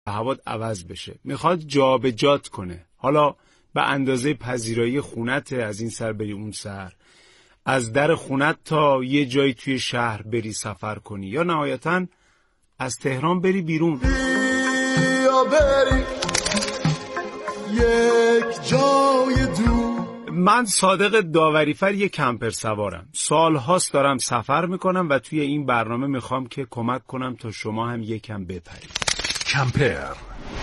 هوات عوض بشه، میخواد جابجات کنه. حالا به اندازه پذیرایی خونت، از این سر بری اون سر، از در خونت تا یه جایی توی شهر بری سفر کنی، یا نهایتاً از تهران بری بیرون. بیا بری یک جای دور. من صادق داوریفر یک کمپر سوارم. سالهاست دارم سفر میکنم و توی این برنامه میخوام که کمک کنم تا شما هم یکم بپرید. کمپر.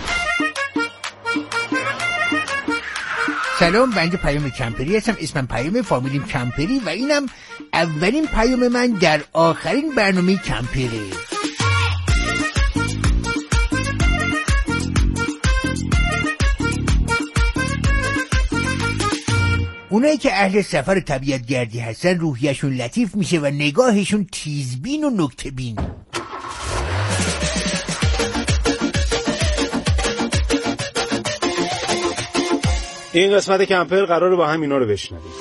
سلام، بنده پیام کمپری هستم. اسمم پیام، فامیلیم کمپری و اینم اولین پیام من در آخرین برنامه کمپره. اونایی که اهل سفر طبیعت گردی هستن روحیشون لطیف میشه و نگاهشون تیزبین و نکته‌بین. این قسمت کمپر قراره با هم اینا رو بشنویم.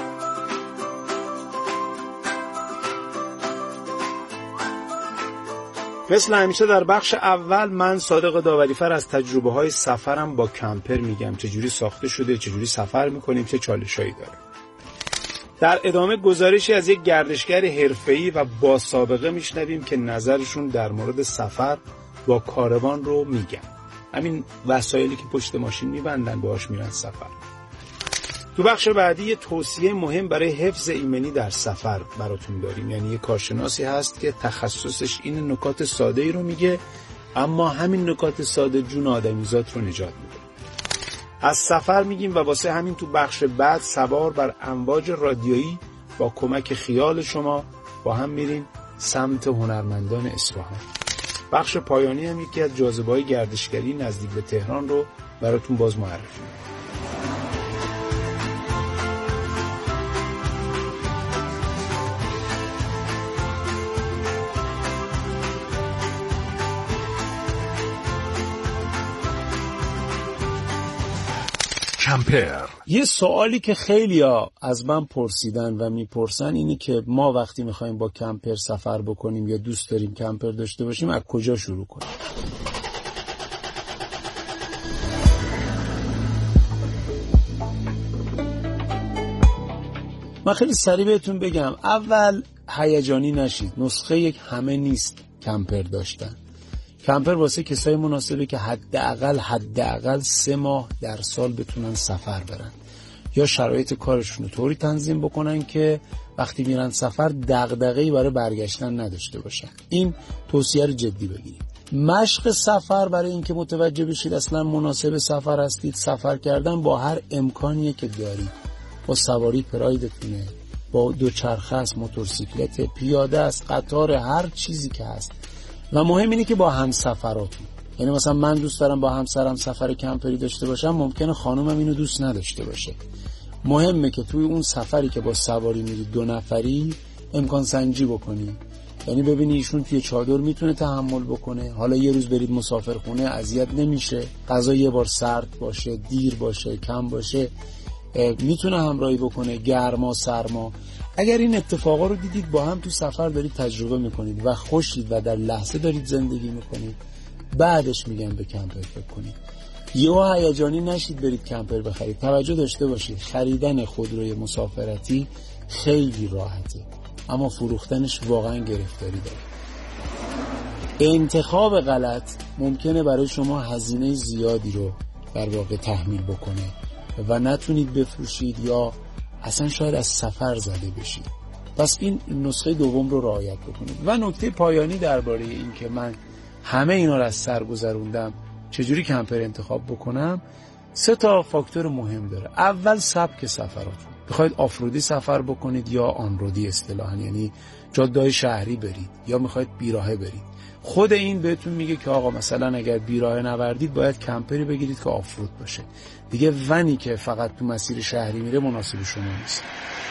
مثل همیشه در بخش اول من صادق داوریفر از تجربه های سفرم با کمپر میگم، چجوری ساخته شده، چجوری سفر میکنیم، چه چالشایی داره. در ادامه گزارشی از یک گردشگر حرفه‌ای و با سابقه میشنویم که نظرشون در مورد سفر با کاروان رو میگن. همین وسایلی که پشت ماشین میبندن باهاش میرن سفر. تو بخش بعدی یه توصیه مهم برای حفظ ایمنی در سفر براتون داریم. یعنی یه کارشناسی هست که تخصصش این نکات ساده ای رو میگه، اما همین نکات ساده جون آدمیزاد رو نجات میده. از سفر میگیم و واسه همین تو بخش بعد سوار بر امواج رادیویی با کمک خیال شما با هم میریم سمت هنرمندان اصفهان. بخش پایانی هم یکی از جاذبه‌های گردشگری نزدیک به تهران رو براتون باز معرفی می‌کنم. کمپر. یه سوالی که خیلیا از من پرسیدن و میپرسن اینه که ما وقتی میخوایم با کمپر سفر بکنیم یا دوست داریم کمپر داشته باشیم از کجا شروع کنیم؟ من خیلی سریع بهتون بگم، اول هیجانی نشید. نسخه یک همه نیست کمپر داشتن. کمپر واسه کسای مناسبه که حداقل 3 ماه در سال بتونن سفر برن یا شرایط کارشون رو طوری تنظیم بکنن که وقتی میرن سفر دغدغه‌ای برای برگشتن نداشته باشن. این توصیه رو جدی بگیرید. مشق سفر برای اینکه متوجه بشید اصلا مناسب سفر هستید، سفر کردن با هر امکانیه که دارید. با سواری پرایدتونه، با دوچرخه است، موتورسیکلت، پیاده است، قطار، هر چیزی که هست. و مهم اینه که با همسفراتون، یعنی مثلا من دوست دارم با همسرم سفر کمپری داشته باشم، ممکنه خانومم اینو دوست نداشته باشه. مهمه که توی اون سفری که با سواری میرید 2 نفری امکان سنجی بکنی، یعنی ببینی ایشون توی چادر میتونه تحمل بکنه، حالا یه روز برید مسافرخونه اذیت نمیشه، غذا یه بار سرد باشه، دیر باشه، کم باشه، میتونه همراهی بکنه، گرما سرما. اگر این اتفاقا رو دیدید با هم تو سفر دارید تجربه میکنید و خوشید و در لحظه دارید زندگی میکنید، بعدش میگم به کمپر فکر کنید. یهو هیجانی نشید برید کمپر بخرید. توجه داشته باشید خریدن خودروی مسافرتی خیلی راحته، اما فروختنش واقعا گرفتاری داره. انتخاب غلط ممکنه برای شما هزینه زیادی رو در واقع تحمیل بکنه و نتونید بفروشید یا اصلا شاید از سفر زده بشید. پس این نسخه دوم رو رعایت بکنید. و نکته پایانی درباره این که من همه اینا رو از سر گذروندم چجوری کمپر انتخاب بکنم، 3 تا فاکتور مهم داره. اول سبک سفراتون. بخواید آفرودی سفر بکنید یا آنرودی اصطلاحاً، یعنی جاده‌های شهری برید یا میخواید بیراهه برید. خود این بهتون میگه که آقا مثلا اگر بیراهه نوردید باید کمپری بگیرید که آفرود باشه. دیگه ونی که فقط تو مسیر شهری میره مناسب شما نیست.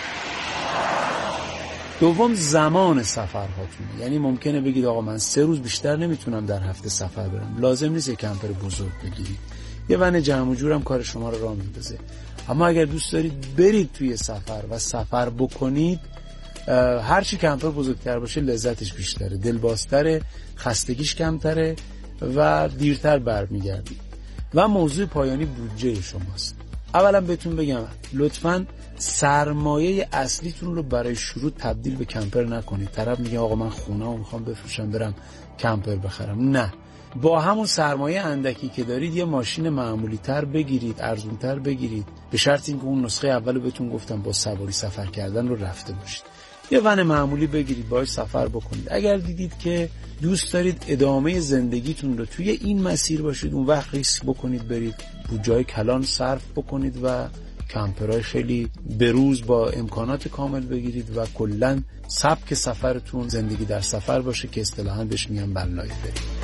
دوم زمان سفرهاتونه، یعنی ممکنه بگید آقا من 3 روز بیشتر نمیتونم در هفته سفر برم، لازم نیست کمپر بزرگ بگیرید، یه ون جمع و جورم کار شما رو راه میندازه. اما اگر دوست دارید برید توی سفر و سفر بکنید، هرچی کمپر بزرگتر باشه لذتش بیشتره، دلبازتره، خستگیش کمتره و دیرتر برمیگردید. و موضوع پایانی بودجه شماست. اولا بهتون بگم لطفاً سرمایه اصلیتون رو برای شروع تبدیل به کمپر نکنید. طرف میگه آقا من خونه‌مو میخوام بفروشم برم کمپر بخرم. نه، با همون سرمایه اندکی که دارید یه ماشین معمولی تر بگیرید، ارزون تر بگیرید، به شرط اینکه اون نسخه اولو بهتون گفتم با سواری سفر کردن رو رفته باشید. یه ون معمولی بگیرید باهاش سفر بکنید. اگر دیدید که دوست دارید ادامه زندگیتون رو توی این مسیر باشید، اون وقت ریسک بکنید برید بودجه کلان صرف بکنید و کمپرهای خیلی بروز با امکانات کامل بگیرید و کلاً سبک سفرتون زندگی در سفر باشه که اصطلاحاً بهش میگن ون لایف برید.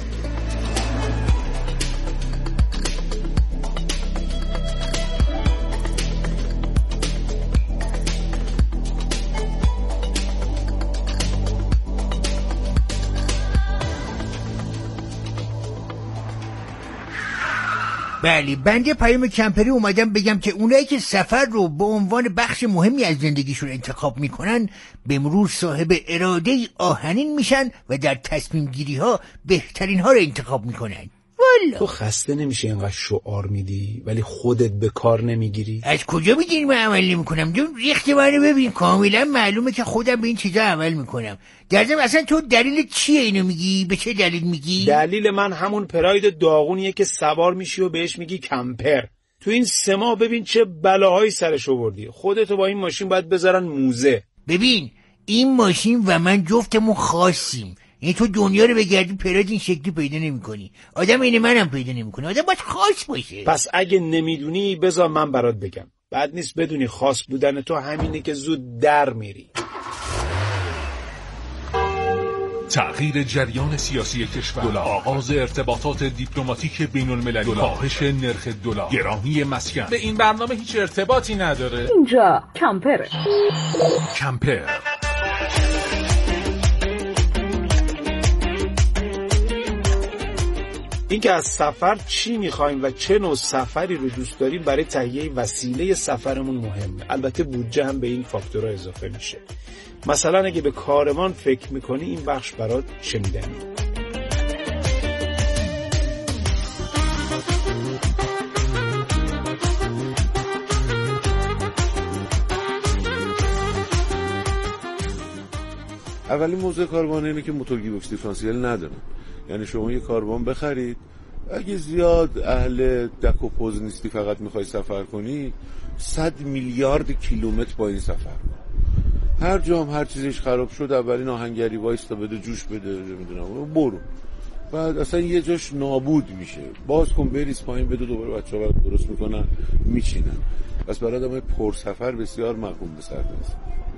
بله، بنده پیام کمپری اومدم بگم که اونایی که سفر رو به عنوان بخش مهمی از زندگیشون انتخاب میکنن به مرور صاحب اراده آهنین میشن و در تصمیم گیری ها بهترین ها رو انتخاب میکنن. والا تو خسته نمیشه اینقدر شعار میدی ولی خودت به کار نمیگیری؟ از کجا میدونی من عمل نمیکنم؟ جون ریخت منو ببین، کاملا معلومه که خودم به این چیزا عمل میکنم. در ضمن اصلا تو دلیل چیه اینو میگی؟ به چه دلیل میگی؟ دلیل من همون پراید داغونیه که سوار میشی و بهش میگی کمپر. تو این 3 ماه ببین چه بلاهایی سرش آوردی. خودتو با این ماشین باید بذارن موزه. ببین این ماشین و من جفتمون خاصیم. یعنی تو دنیا رو بگردی پراید این شکلی پیدا نمی‌کنی. آدم اینه منم پیدا نمی‌کنه. آدم باید خاص باشه. پس اگه نمیدونی بذار من برات بگم. بد نیست بدونی خاص بودن تو همینه که زود در میری. تغییر جریان سیاسی کشور، آغاز ارتباطات دیپلماتیک بین المللی، کاهش نرخ دلار، گرانی مسکن. به این برنامه هیچ ارتباطی نداره. اینجا کمپره. کمپر. اینکه از سفر چی میخوایم و چه نوع سفری رو دوست داریم برای تهیه وسیله سفرمون مهمه. البته بودجه هم به این فاکتورها اضافه میشه. مثلا اگه به کاروان فکر میکنی این بخش برات شنیدنی. اولین موضوع کاروان اینه که موتور گیربکس دیفرانسیل نداره. یعنی شما یه کاروان بخرید، اگه زیاد اهل دک و پوز نیستی فقط میخوای سفر کنی 100 میلیارد کیلومتر با این سفر کن. هر جام هر چیزش خراب شد اولین آهنگری وایستا بده جوش بده نمیدونم برو، بعد اصلا یه جاش نابود میشه، باز کن بریز پایین بده دوباره بچه‌ها درست میکنن میچینن. پس برای آدمای پرسفر بسیار مقبول به سر است.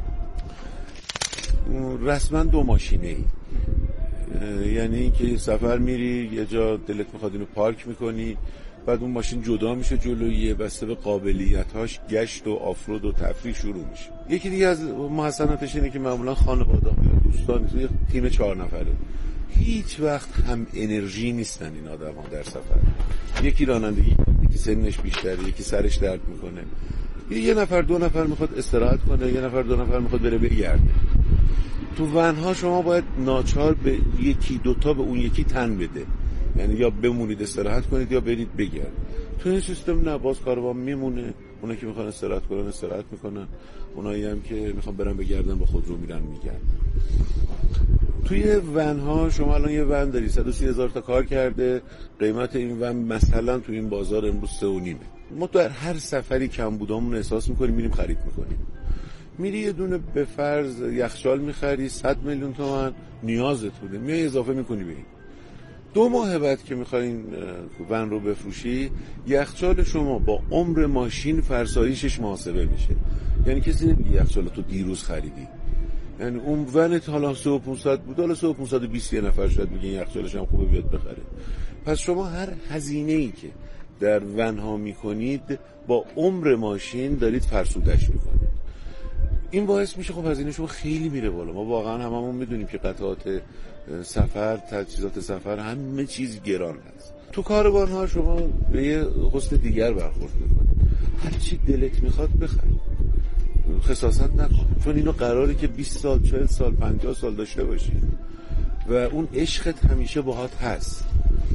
رسما 2 ماشینه ای، یعنی که سفر میری یه جا دلت میخواد اینو پارک میکنی، بعد اون ماشین جدا میشه جلویه، بسته به قابلیتاش گشت و آفرود و تفریح شروع میشه. یکی دیگه از محسناتش اینه که معمولا خانواده یا دوستان یه تیم 4 نفره هیچ وقت هم انرژی نیستن این آدما در سفر. یکی رانندگی، یکی سنش بیشتره، یکی سرش درد میکنه، یه نفر 2 نفر میخواد استراحت کنه، یه نفر 2 نفر میخواد بره بگرده. تو ونها شما باید ناچار به یکی 2 تا به اون یکی تن بده، یعنی یا بمونید استراحت کنید یا برید بگرد. تو این سیستم نه، باز کاروان میمونه، اونا که میخوان استراحت کنن استراحت میکنن، اونایی هم که میخوان برن بگردن با خودرو میرن میگردن. توی ونها شما الان یه ون داری 130,000 تا کار کرده، قیمت این ون مثلا تو این بازار امروز 3.5. ما در هر سفری کم بودامون احساس میکنیم میریم خرید میکنیم. میری یه دونه به فرض یخچال میخری 100 میلیون تومان نیازتونه، میای اضافه میکنی به این. 2 ماه بعد که میخواین ون رو بفروشی، یخچال شما با عمر ماشین فرسایشش محاسبه میشه. یعنی کسی نمیگه یخچال تو دیروز خریدی، یعنی اون ونت حالا 3500 بود، حالا 3520 یه نفر شاید میگه یخچالش هم خوبه بیاد بخره. پس شما هر هزینه‌ای که در ونها میکنید با عمر ماشین دارید فرسودش میکنید. این باعث میشه خب هزینه شما خیلی میره بالا. ما واقعا هممون میدونیم که قطعات سفر، تجهیزات سفر، همه چیز گران هست. تو کاروان ها شما به یه قسط دیگر برخورد میکنید، هر چی دلت میخواد بخرید، خساست نکن، چون اینو قراره که 20 سال 40 سال 50 سال داشته باشی و اون عشقت همیشه باهات هست.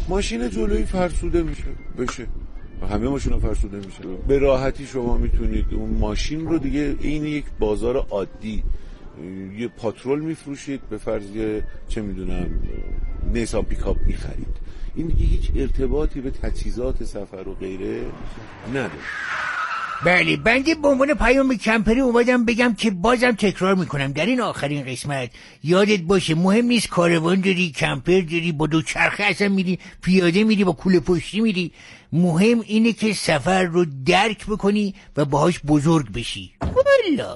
ماشین جلویی فرسوده بشه و همه ماشینا فرسوده میشه. به راحتی شما میتونید اون ماشین رو دیگه این یک بازار عادی یه پاترول میفروشید، به فرض چه میدونم نیسان پیکاپ میخرید، این دیگه هیچ ارتباطی به تجهیزات سفر و غیره نداره. بله، بنده به عنوان پیام کمپری اومدم بگم که بازم تکرار میکنم در این آخرین قسمت یادت باشه مهم نیست کاروان داری، کمپر داری، با دوچرخه اصلا میری، پیاده میری، با کوله پشتی میری، مهم اینه که سفر رو درک بکنی و باهاش بزرگ بشی. والا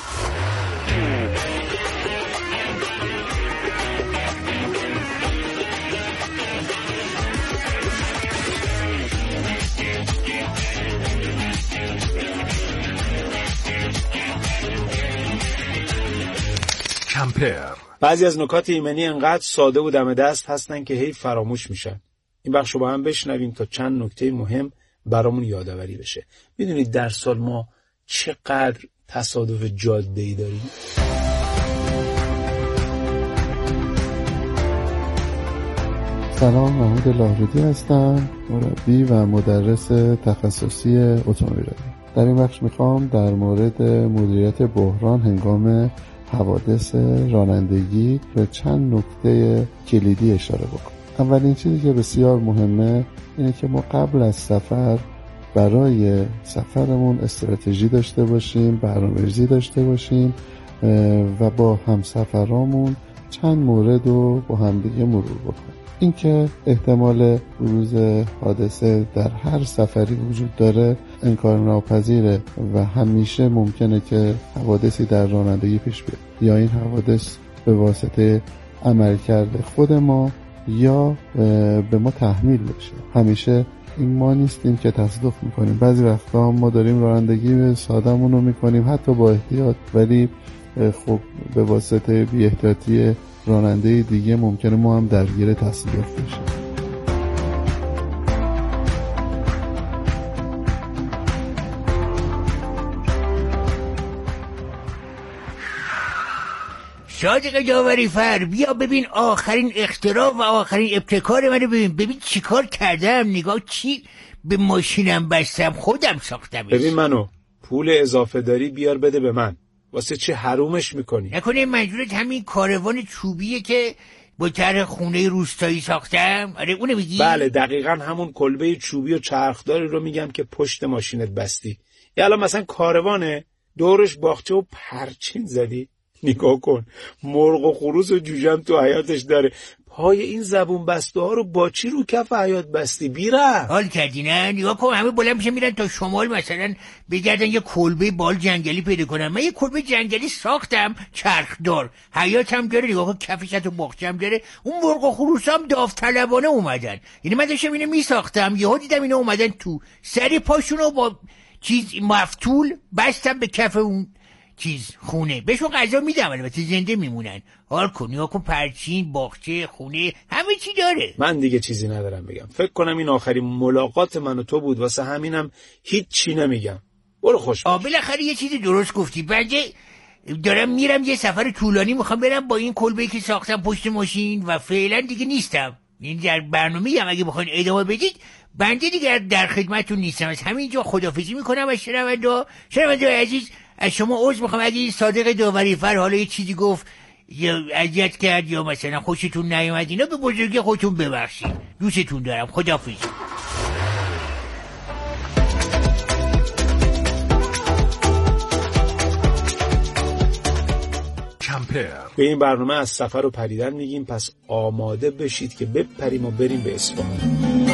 کمپر. بعضی از نکات ایمنی انقدر ساده و دم دست هستن که هی فراموش میشن. این بخشو با هم بشنویم تا چند نکته مهم برامون یادآوری بشه. میدونید در سال ما چقدر تصادف جاده‌ای داریم؟ سلام، محمود لاهرودی هستم، مربی و مدرس تخصصی اتومبیل. در این بخش میخوام در مورد مدیریت بحران هنگام حوادث رانندگی به چند نکته کلیدی اشاره بکنم. اولین چیزی که بسیار مهمه اینه که ما قبل از سفر برای سفرمون استراتژی داشته باشیم، برنامه‌ریزی داشته باشیم و با همسفرامون چند مورد رو با همدیگه مرور بکنیم. این که احتمال بروز حادثه در هر سفری وجود داره انکارناپذیره و همیشه ممکنه که حوادثی در رانندگی پیش بیاد، یا این حوادث به واسطه عملکرد خود ما یا به ما تحمیل بشه. همیشه این ما نیستیم که تصادف میکنیم. بعضی وقتا ما داریم رانندگی ساده‌مون رو میکنیم حتی با احتیاط، ولی خب به واسطه بی احتیاطی راننده دیگه ممکنه ما هم درگیر تصادف بشیم. صادق داوری فر، بیا ببین آخرین اختراع و آخرین ابتکار منو ببین چی کار کردم. نگاه چی به ماشینم بستم، خودم ساختمش. ببین منو پول اضافه داری بیار بده به من، واسه چه حرومش میکنی؟ نکنه منظورت همین کاروان چوبیه که با طرح خونه روستایی ساختم؟ آره اونو میگی؟ بله دقیقاً همون کلبه چوبی و چرخداری رو میگم که پشت ماشینت بستی. یا الان مثلا کاروانه دورش باغچه و پرچین زدی، نگاه کن مرغ و خروس و جوجم تو حیاتش داره. پای این زبون بسته ها رو با چی رو کف حیات بستی؟ بیره حال کردی نه؟ نگاه کن همه بلند میشن میرن تا شمال مثلا بگردن یه کلبه بال جنگلی پیدا کنن. من یه کلبه جنگلی ساختم چرخدار، حیاتم داره، نگاه کن کفش تو باغچه‌ام داره. اون مرغ و خروسام داوطلبانه اومدن، یعنی من داشتم اینو میساختم یهو دیدم اینا اومدن تو، سری پاشونو با چیز مفتول بستم به کف اون چیز خونه، بهشون غذا میدم البته زنده میمونن. حال کن نگاه کن پرچین، باغچه، خونه، همه چی داره. من دیگه چیزی ندارم بگم. فکر کنم این آخرین ملاقات من و تو بود، واسه همینم هیچ چی نمیگم. برو خوش باش. بالاخره یه چیزی درست گفتی. بنده دارم میرم یه سفر طولانی، میخوام برم با این کلبه‌ای که ساختم پشت ماشین و فعلا دیگه نیستم. این در برنامه‌ام اگه بخواید ادامه بدید بنده دیگه در خدمتتون نیستم. از همینجا خداحافظی میکنم از شنونده عزیز. از شما عذر میخوام اگه صادق داوری فر حالا یه چیزی گفت یا اذیت کرد یا مثلا خوشتون نیومد، اینا به بزرگی خودتون ببخشید. دوستتون دارم. خداحافظ. کمپر. به این برنامه از سفر و پریدن میگیم، پس آماده بشید که بپریم و بریم به اصفهان.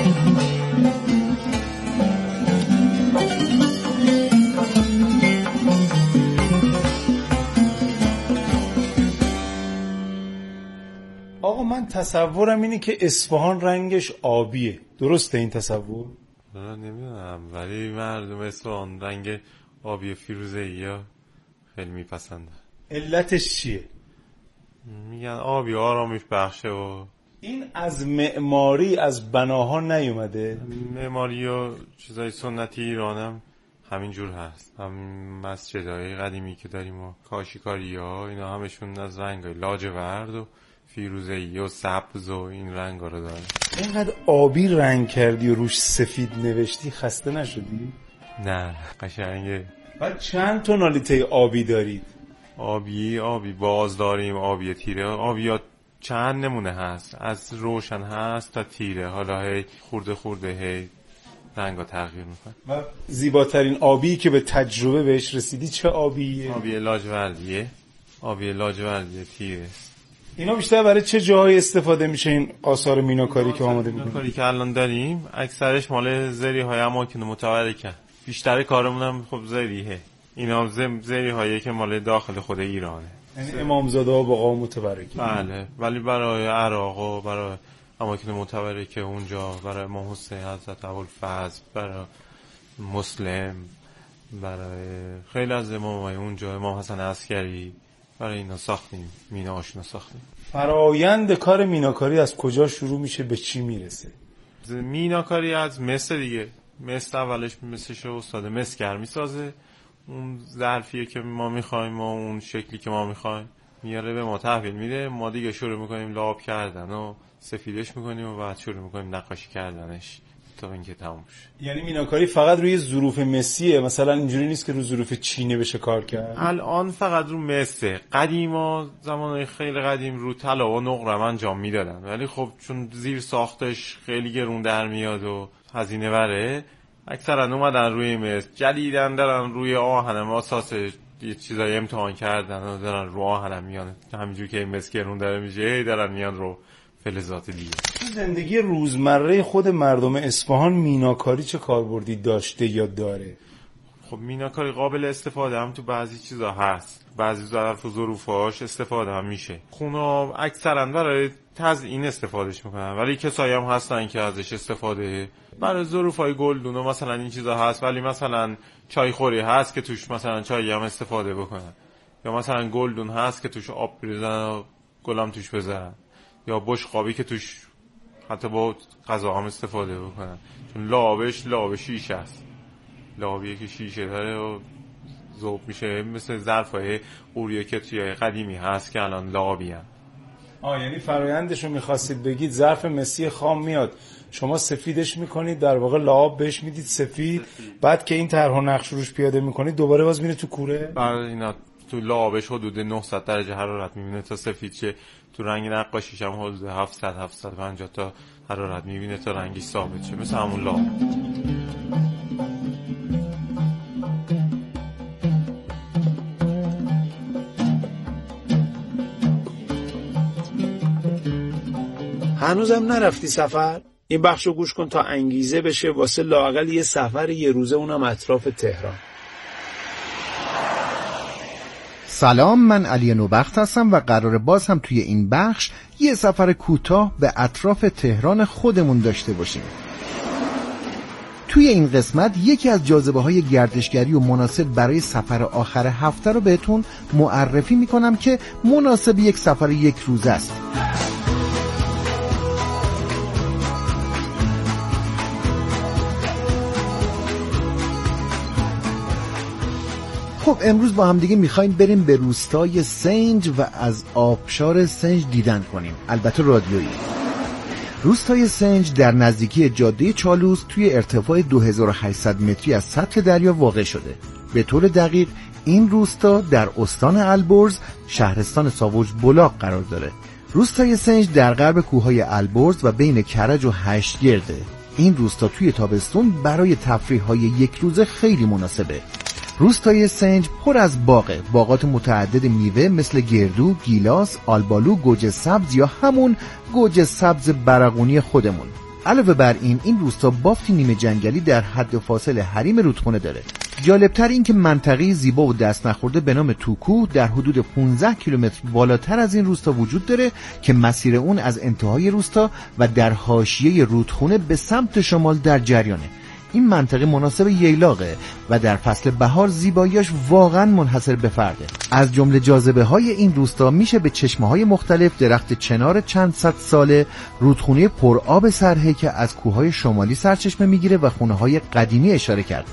آقا من تصورم اینه که اصفهان رنگش آبیه، درسته این تصور؟ نه نمیدونم، ولی مردم اصفهان رنگ آبی فیروزه‌ای یا خیلی میپسندن. علتش چیه؟ میگن آبی آرامش بخشه. و این از معماری از بناها نیومده؟ معماری و چیزای سنتی ایرانم همینجور هست. هم مسجدهای قدیمی که داریم و کاشیکاری ها اینا همشون از رنگای لاجورد و فیروزه‌ای و سبز و این رنگا رو داره. اینقدر آبی رنگ کردی و روش سفید نوشتی خسته نشدی؟ نه قشنگه. بعد چند تونالیته آبی دارید؟ آبی باز داریم، آبی تیره. آبیات چند نمونه هست، از روشن هست تا تیره. حالا هی خورده هی رنگا تغییر میکنه. و زیباترین آبی که به تجربه بهش رسیدی چه آبیه؟ آبی لاجوردیه تیره. اینا بیشتر برای چه جاهای استفاده میشه این آثار میناکاری که آماده میکنید؟ میناکاری که الان داریم اکثرش مال زری های اماکن متورکه. بیشتر کارمون هم خب زریه. اینا زری هایی که مال داخل خود ایرانه، یعنی امامزاده ها با قوم متبرکه. بله، ولی برای عراق و برای اماکن متبرکه اونجا، برای امام حسین حضرت ابوالفضل، برای مسلم، برای خیلی از امامای اونجا، امام حسن عسکری، برای اینا ساختیم، مینا آشنا ساختیم. فرایند کار میناکاری از کجا شروع میشه به چی میرسه؟ میناکاری از مس دیگه. مس اولش مسشو استاد مسگر میسازه، اون ظرفیه که ما میخوایم و اون شکلی که ما میخوایم میاره به ما تحویل میده. ما دیگه شروع میکنیم لعاب کردن و سفیدش میکنیم و بعد شروع میکنیم نقاشی کردنش تا اینکه تموم شه. یعنی میناکاری فقط روی ظروف مسیه، مثلا اینجوری نیست که رو ظروف چینی بشه کار کرد؟ الان فقط رو مسه. قدیما زمانهای خیلی قدیم رو طلا و نقره انجام میدادن، ولی خب چون زیر ساختش خیلی گرون در میاد و هزینه بره، اکثرا اومدن روی مس. جدیدن دارن روی آهنم اساس یه چیزای امتحان کردن و دارن رو آهنم میان، همینجور که این مس گرون داره میشه دارن میان رو فلزات دیگه. زندگی روزمره خود مردم اصفهان میناکاری چه کاربردی داشته یا داره؟ خب میناکاری قابل استفاده هم تو بعضی چیزا هست، بعضی ظرف و ظروفاش استفاده هم میشه. خونا اکثرا برای تزیین استفادهش میکنن، ولی کسایی هم هستن که ازش استفاده برای ظروفای گلدون و مثلا این چیزا هست. ولی مثلا چای خوری هست که توش مثلا چای هم استفاده بکنن، یا مثلا گلدون هست که توش آب بریزن و گلم توش بذارن، یا بشقابی که توش حتی با غذا هم استفاده بکنن. چون لعاب شیشه است، لعابیه که شیشه داره و ذوب میشه، مثل ظرفای قوریه که توی قدیمی هست که الان لعابی هم. یعنی فرایندشو میخواستید بگید ظرف مسی خام میاد، شما سفیدش میکنید، در واقع لعاب بهش میدید سفید، بعد که این طرح و نقش روش پیاده میکنید دوباره باز میره تو کوره؟ بعد اینا تو لعابش حدود 900 درجه حرارت میبینه تا سفید شه. تو رنگ نقاشیش هم حدود 750 تا حرارت میبینه تا رنگی ثابت شه، مثل همون لعاب. هنوزم نرفتی سفر؟ این بخشو گوش کن تا انگیزه بشه واسه لااقل یه سفر یه روزه، اونم اطراف تهران. سلام، من علی نوبخت هستم و قراره باز هم توی این بخش یه سفر کوتاه به اطراف تهران خودمون داشته باشیم. توی این قسمت یکی از جاذبه‌های گردشگری و مناسب برای سفر آخر هفته رو بهتون معرفی میکنم که مناسب یک سفر یک روزه است. خب امروز با هم دیگه میخوایم بریم به روستای سنج و از آبشار سنج دیدن کنیم، البته رادیویی. روستای سنج در نزدیکی جاده چالوس توی ارتفاع 2800 متری از سطح دریا واقع شده. به طور دقیق این روستا در استان البرز شهرستان ساوج بلاغ قرار داره. روستای سنج در غرب کوههای البرز و بین کرج و هشتگرده. این روستا توی تابستون برای تفریح‌های یک روزه خیلی مناسبه. روستای سنج پر از باغات متعدد میوه مثل گردو، گیلاس، آلبالو، گوجه سبز یا همون گوجه سبز برقونی خودمون. علاوه بر این روستا بافتی نیمه جنگلی در حد فاصل حریم رودخونه داره. جالبتر این که منطقه زیبا و دست نخورده به نام توکو در حدود 15 کیلومتر بالاتر از این روستا وجود داره که مسیر اون از انتهای روستا و در حاشیه رودخونه به سمت شمال در جریانه. این منطقه مناسب ییلاقه و در فصل بهار زیباییش واقعا منحصر به فرده. از جمله جاذبه‌های این روستا میشه به چشمه‌های مختلف درخت چنار چند صد ساله، رودخونه پرآب سرهه که از کوههای شمالی سرچشمه میگیره و خونه‌های قدیمی اشاره کرد.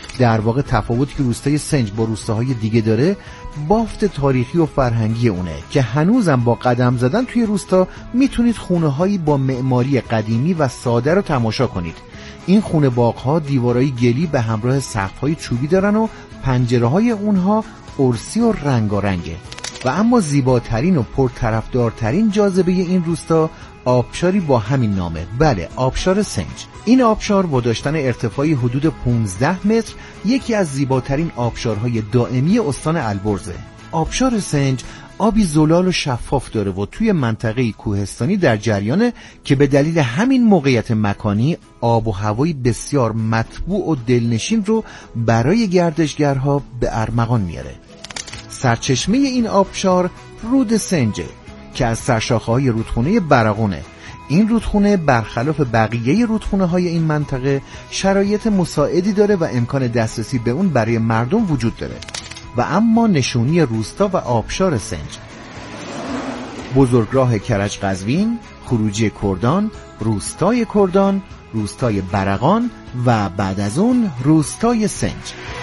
در واقع تفاوتی که روستای سنج با روستاهای دیگه داره بافت تاریخی و فرهنگی اونه که هنوزم با قدم زدن توی روستا میتونید خونه‌هایی با معماری قدیمی و ساده رو تماشا کنید. این خونه باغ‌ها دیوارای گلی به همراه سقف‌های چوبی دارن و پنجره‌های اونها ارسی و رنگارنگه. و اما زیباترین و پرطرفدارترین جاذبه این روستا آبشاری با همین نامه، بله آبشار سنج. این آبشار با داشتن ارتفاعی حدود 15 متر یکی از زیباترین آبشارهای دائمی استان البرزه. آبشار سنج آبی زلال و شفاف داره و توی منطقه کوهستانی در جریانه که به دلیل همین موقعیت مکانی آب و هوایی بسیار مطبوع و دلنشین رو برای گردشگرها به ارمغان میاره. سرچشمه این آبشار رود سنجه که از سرشاخه‌های رودخونه برغونه. این رودخونه برخلاف بقیه رودخونه‌های این منطقه شرایط مساعدی داره و امکان دسترسی به اون برای مردم وجود داره. و اما نشونی روستا و آبشار سنج: بزرگراه کرج قزوین، خروجی کردان، روستای کردان، روستای برغان و بعد از اون روستای سنج.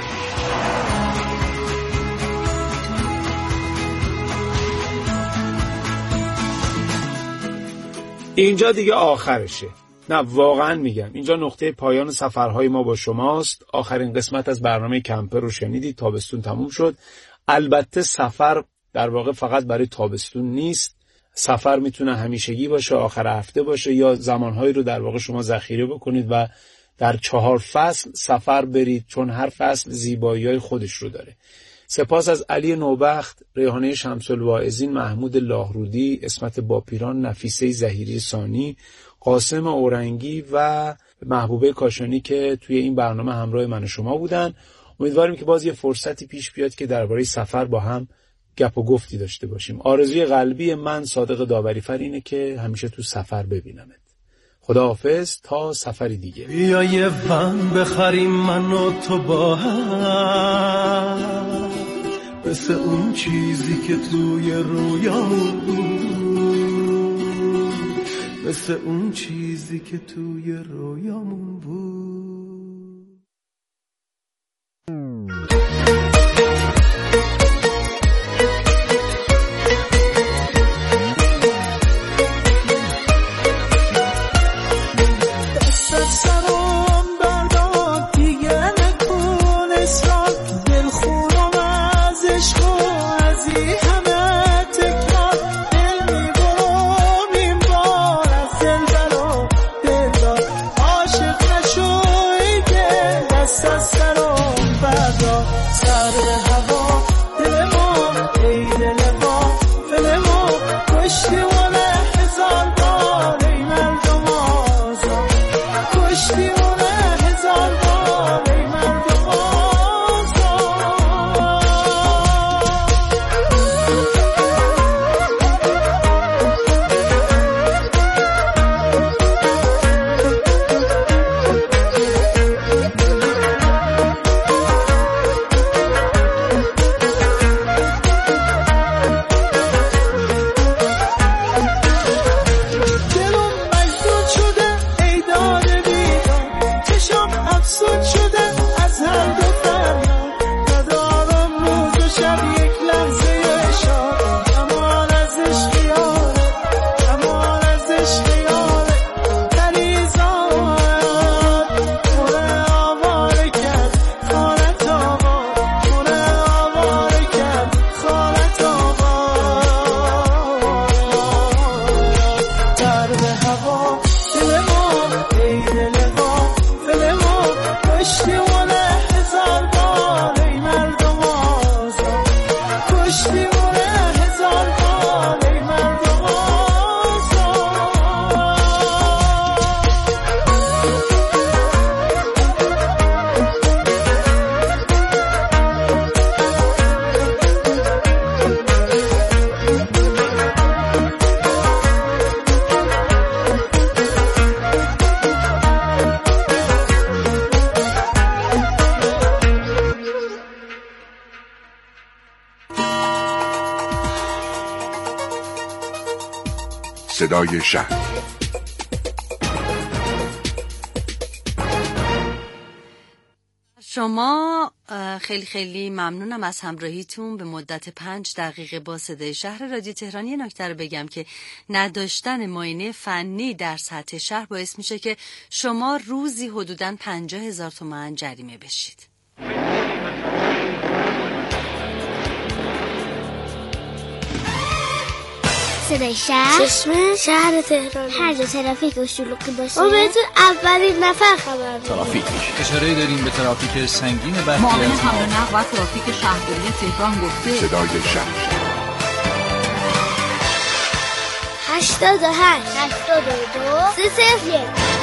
اینجا دیگه آخرشه. نه واقعا میگم اینجا نقطه پایان سفرهای ما با شماست. آخرین قسمت از برنامه کمپر رو شنیدید. تابستون تموم شد. البته سفر در واقع فقط برای تابستون نیست. سفر میتونه همیشگی باشه، آخر هفته باشه، یا زمانهایی رو در واقع شما ذخیره بکنید و در 4 فصل سفر برید، چون هر فصل زیبایی‌های خودش رو داره. سپاس از علی نوبخت، ریحانه شمس الواعظین، محمود لاهرودی، اسمت باپیران، نفیسه ظهیری ثانی، قاسم اورنگی و محبوبه کاشانی که توی این برنامه همراه من و شما بودن. امیدواریم که باز یه فرصتی پیش بیاد که درباره سفر با هم گپ و گفتی داشته باشیم. آرزوی قلبی من صادق داوری‌فر اینه که همیشه تو سفر ببینمت. خداحافظ تا سفری دیگه. بیا یه ون بخریم من و تو با هم، مثل اون چیزی که توی رویامون بود، مثل اون چیزی که توی رویامون بود. صدای شهر. شما. خیلی خیلی ممنونم از همراهیتون به مدت 5 دقیقه با صدای شهر رادیو تهران. یه نکته رو بگم که نداشتن معاینه فنی در سطح شهر باعث میشه که شما روزی حدوداً 50,000 تومان جریمه بشید. صدای شهر، چشمه شهر تهران. هر جا ترافیک و شلوغی باشه ما بهتون اولین نفر خبر میدیم. ترافیک اشاره داریم به ترافیک سنگین برخی معاون حمل و نقل و ترافیک شهرداری تهران گفته صدای شهر 88 82 301.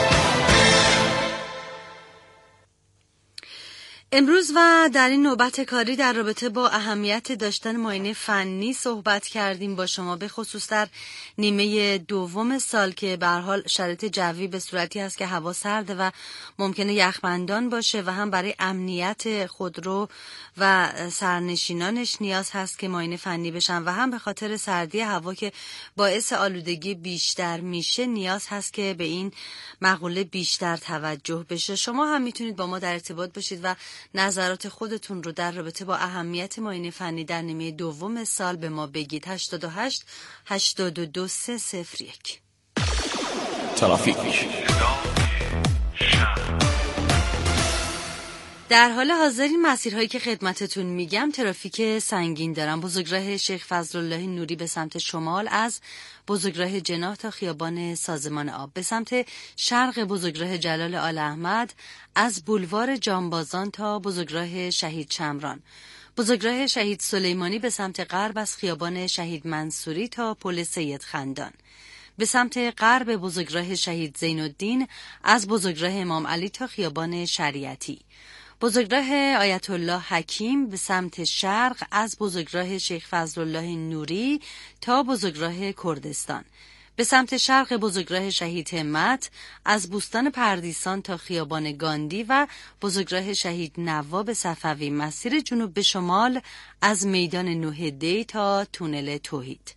امروز و در این نوبت کاری در رابطه با اهمیت داشتن معاینه فنی صحبت کردیم با شما، به خصوص در نیمه دوم سال که به هر حال شرایط جوی به صورتی هست که هوا سرده و ممکنه یخبندان باشه و هم برای امنیت خودرو و سرنشینانش نیاز هست که معاینه فنی بشن و هم به خاطر سردی هوا که باعث آلودگی بیشتر میشه نیاز هست که به این مقوله بیشتر توجه بشه. شما هم میتونید با ما در ارتباط باشید و نظرات خودتون رو در رابطه با اهمیت معاینه فنی در نیمه دوم سال به ما بگید. 88 82 301. ترافیک. در حال حاضر این مسیرهایی که خدمتتون میگم ترافیک سنگین دارن. بزرگراه شیخ فضلالله نوری به سمت شمال از بزرگراه جناح تا خیابان سازمان آب، به سمت شرق بزرگراه جلال آل احمد از بولوار جانبازان تا بزرگراه شهید شمران، بزرگراه شهید سلیمانی به سمت غرب از خیابان شهید منصوری تا پل سید خندان، به سمت غرب بزرگراه شهید زین‌الدین از بزرگراه امام علی تا خیابان شریعتی، بزرگراه آیت الله حکیم به سمت شرق از بزرگراه شیخ فضلالله نوری تا بزرگراه کردستان، به سمت شرق بزرگراه شهید همت از بوستان پردیسان تا خیابان گاندی و بزرگراه شهید نواب صفوی. مسیر جنوب به شمال از میدان نوحدی تا تونل توحید.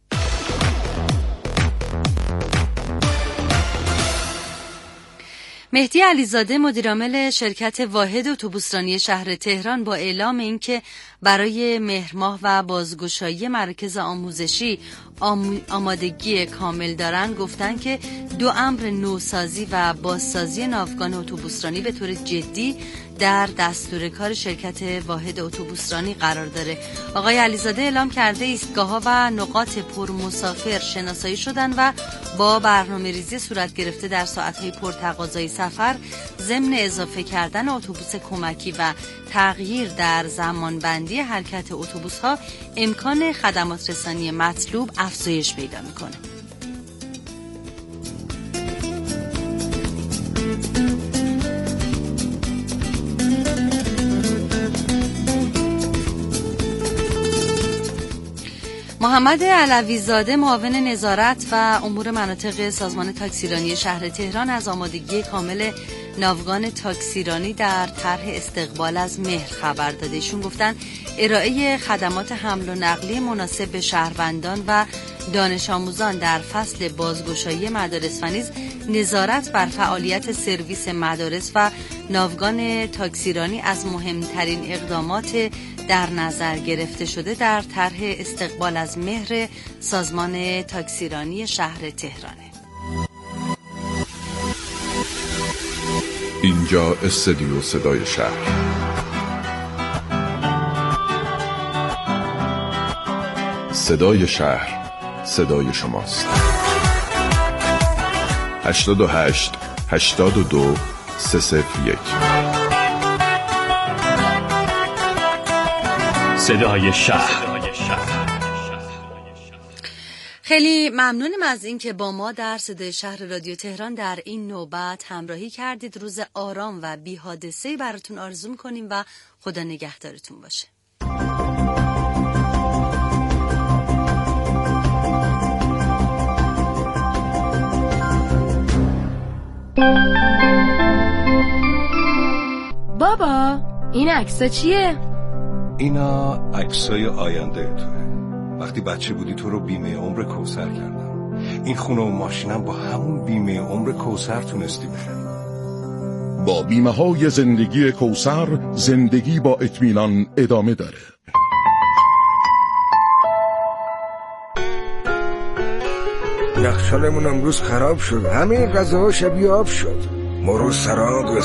مهدی علیزاده مدیرعامل شرکت واحد اتوبوسرانی شهر تهران با اعلام اینکه برای مهر ماه و بازگشایی مراکز آموزشی آمادگی کامل دارن گفتن که 2 امر نوسازی و بازسازی ناوگان اتوبوسرانی به طور جدی در دستور کار شرکت واحد اتوبوسرانی قرار داره. آقای علیزاده اعلام کرده ایستگاه‌ها و نقاط پرمسافر شناسایی شدن و با برنامه‌ریزی صورت گرفته در ساعت‌های پرتقاضای سفر ضمن اضافه کردن اتوبوس کمکی و تغییر در زمانبندی حرکت اتوبوس‌ها امکان خدمات رسانی مطلوب افزایش پیدا می‌کنه. محمد علوی‌زاده معاون نظارت و امور مناطق سازمان تاکسیرانی شهر تهران از آمادگی کامل ناوگان تاکسیرانی در طرح استقبال از مهر خبر داده. ایشون گفتن ارائه خدمات حمل و نقلیه مناسب به شهروندان و دانش آموزان در فصل بازگشایی مدارس و نیز نظارت بر فعالیت سرویس مدارس و ناوگان تاکسیرانی از مهمترین اقدامات در نظر گرفته شده در طرح استقبال از مهر سازمان تاکسیرانی شهر تهرانه. اینجا استودیو صدای شهر. صدای شهر، صدای شماست. 88 82 301. صدای شهر. خیلی ممنونم از این که با ما در صدای شهر رادیو تهران در این نوبت همراهی کردید. روز آرام و بی حادثه‌ای براتون آرزو می‌کنیم و خدا نگهدارتون باشه. بابا این عکسا چیه؟ اینا عکسای آینده توه. وقتی بچه بودی تو رو بیمه عمر کوثر کردم. این خونه و ماشینم با همون بیمه عمر کوثر تونستی بخری. با بیمه‌های زندگی کوثر زندگی با اطمینان ادامه داره. یخچالمون امروز خراب شد، همه غذاها شبیه آب شد. ما رو سراغ